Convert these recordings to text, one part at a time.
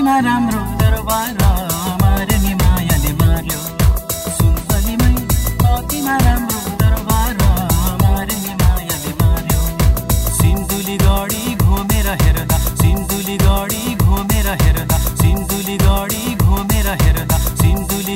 कतिमा राम्रो दरबार मार्ने मायाले मार्यो सुन्तलीमै कतिमा राम्रो दरबार मार्ने मायाले मार्यो सिन्धुली गढी घुमेर हेर्दा सिन्धुली गढी घुमेर हेर्दा सिन्धुली गढी घुमेर हेर्दा सिन्धुली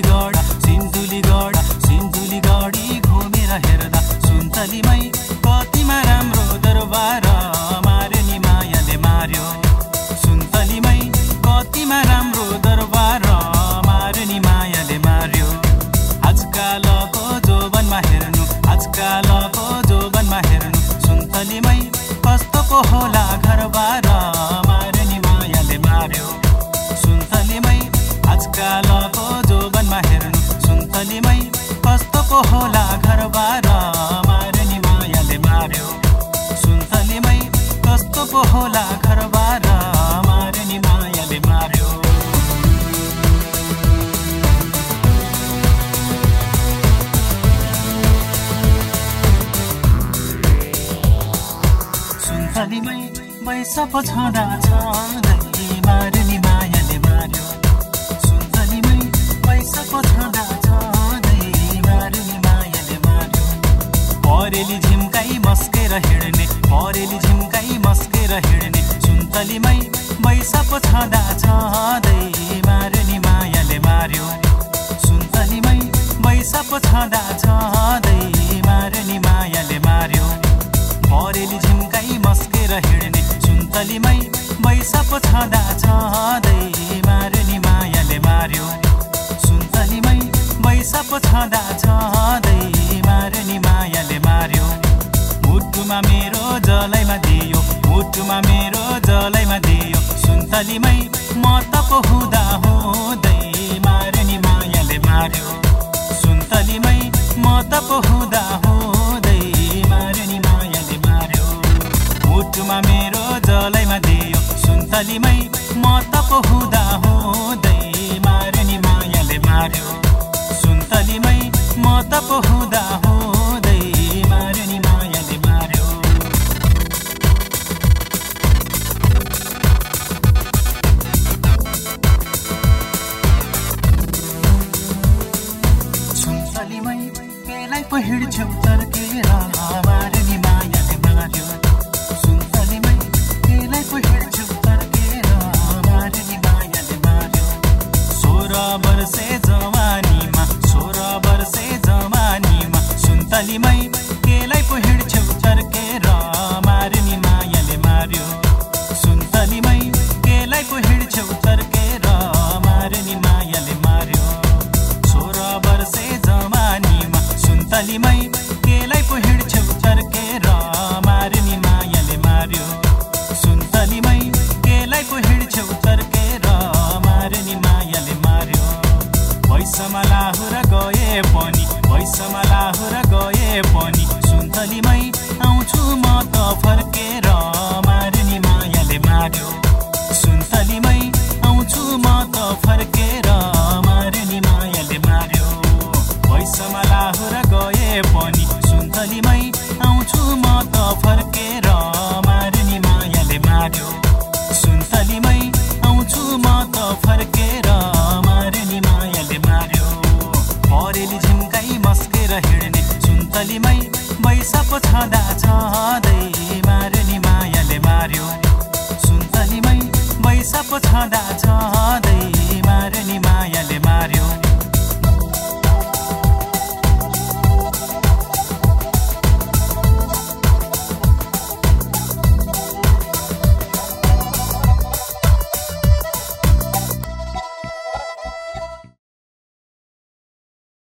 गढी घुमेर हेर्दा सुन्तलीमै कतिमा राम्रो दरबार मार्ने मायाले मार्यो सुन्तलीमै कतिमा राम्रो दरबार मार्ने मायाले मार्यो आजकालको जोबनमा हेर्नु आजकालको जोबनमा हेर्नु सुन्तलीमै कस्तो पो होला घरबार मार्ने मायाले मार्यो सुन्तलीमै आजकालको जोबनमा हेर्नु सुन्तलीमै कस्तो पो होला घरबार मार्ने मायाले मार्यो सुन्तलीमै कस्तो पो होला घरबार मार्ने मायाले मार्यो सुन्तलीमै पैसा पो छँदा छँदै मार्ने मायाले मार्यो सुन्तलीमै पैसा पो छँदा छँदै मार्ने मायाले मार्यो परेली झिम्काई मस्केर हिँड्ने परेली झिम्काई मस्केर हिँड्ने सुन्तलीमै पैसा पो छँदा छँदै मार्ने मायाले मार्यो सुन्तलीमै पैसा पो छँदा छँदै मार्ने मायाले मार्यो परेली झिम्काई मस्केर हिँड्ने सुन्तलीमै पैसा पो छँदा छँदै मार्ने मायाले मार्यो सुन्तलीमै पैसा पो छँदा छँदै मार्ने मायाले मार्यो मुटुमा मेरो जलैमा दियो मुटुमा मेरो जलैमा दियो सुन्तलीमै म त पो हुँदा हुँदै मार्ने मायाले मार्यो सुन्तलीमै म त पो हुँदा हुँदै मार्ने मायाले मार्यो मुटुमा मेरो जलैमा दियो सुन्तलीमै म त पो हुँदा हुँदै मार्ने मायाले मार्यो सुन्तलीमै म त पो हुँदा हुँदै मार्ने मायाले मार्यो सुन्तलीमै केलाई पो हिँड्छौ तर्केर मार्ने मायाले मार्यो सुन्तलीमै केलाई पो हिँड्छौ तर्केर मार्ने मायाले मार्यो 16 वर्षे जवानीमा 16 वर्षे जवानीमा सुन्तलीमै केलाई पो हिँड्छौ तर्केर मार्ने मायाले मार्यो सुन्तलीमै केलाई पो हिँड्छौ तर्केर मार्ने मायाले मार्यो 16 वर्षे जवानीमा सुन्तलीमै केलाई पो हिँड्छौ तर्केर मार्ने मायाले मार्यो सुन्तलीमै केलाई पो हिँड्छौ तर्केर मार्ने मायाले मार्यो भैसमा लाहुर गए पनि भैसमा लाहुर गए पनि सुन्तलीमै आउँछु म त फर्केर मार्ने मायाले मार्यो सुन्तलीमै आउँछु म त फर्केर मार्ने मायाले मार्यो भैसमा लाहुर गए पनि सुन्तलीमै आउँछु म त फर्केर मार्ने मायाले मार्यो सुन्तलीमै आउँछु म त फर्केर मार्ने मायाले मार्यो परेली झिम्काई मस्केर हिँड्ने सुन्तलीमै पैसा पो छँदा छँदै मार्ने मायाले मार्यो सुन्तलीमै पैसा पो छँदा